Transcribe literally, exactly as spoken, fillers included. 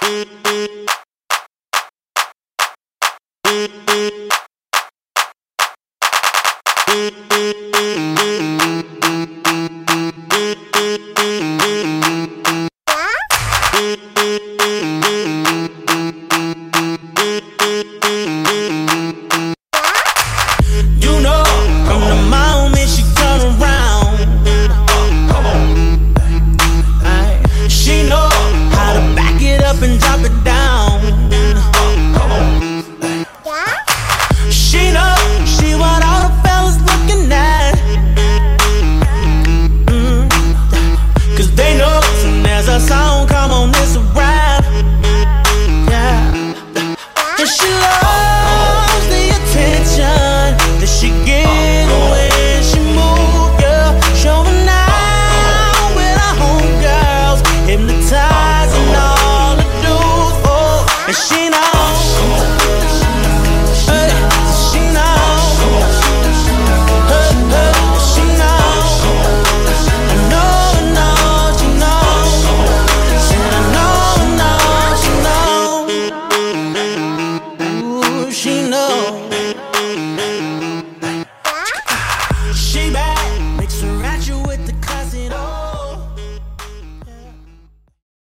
You know, from the moment she come around, aye, she know how to back it up and drop it down. She know she what all the fellas looking at, mm, cause they know soon as a song come on, it's a rap. Yeah, and she loves the attention that she get when she move, yeah. Showing out with her homegirls, hypnotizing all the dudes, oh. And she knows, hey, she knows, hey, hey, she knows. I know, I know, she knows. Said I know, I know, she knows. Ooh, she knows.